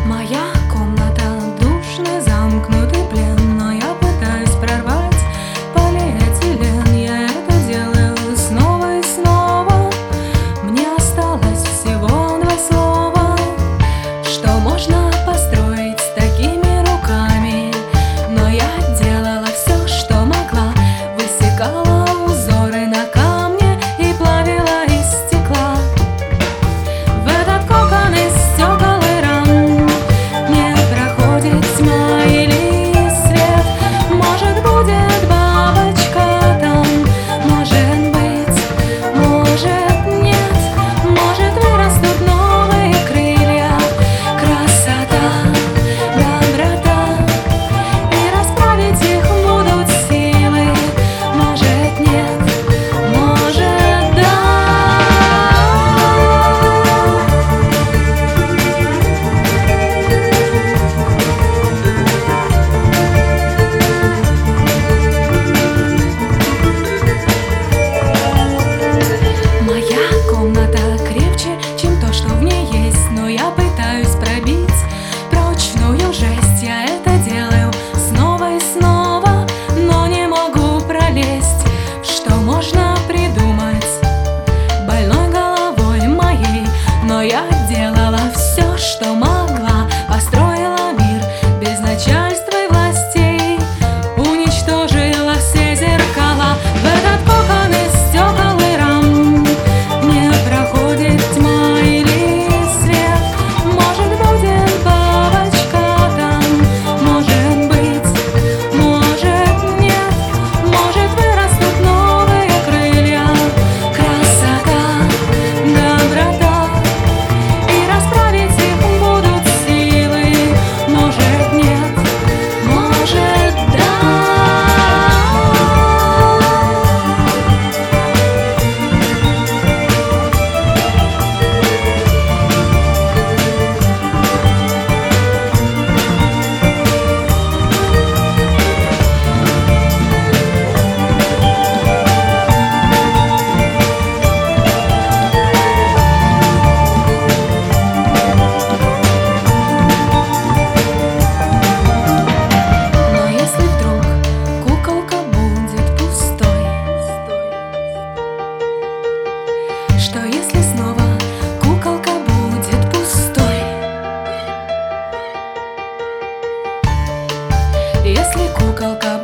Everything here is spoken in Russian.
Моя комната душный, замкнутый плен, но я пытаюсь прорвать полиэтилен. Я это делаю снова и снова. Мне осталось всего 2 слова. Что можно построить с такими руками? Но я делала все, что могла. Высекала узоры на камне и плавила из стекла. В этот кокон из стекол и рам не проходит тьма или свет. Может, будет бабочка там, может быть, может нет. Может, вырастут новые крылья, красота, доброта, и расправить их будут силы. Может, нет, может, да. Моя комната крепче, чем то, что в ней есть, но я пытаюсь пробить прочную жесть. Я это делаю снова и снова, но не могу пролезть. Что можно придумать больной головой моей? Но я делала все, что могла. Построила мир без начальства и властей, уничтожила все зеркала. В этот кокон из стекол и рам не проходит тьма или свет. Может, будет бабочка там, может быть, может, нет. Может, вырастут новые крылья, красота, доброта, и расправить их будут силы. Может, нет, может, да. Но если вдруг куколка будет пустой, что если снова куколка будет пустой? Если куколка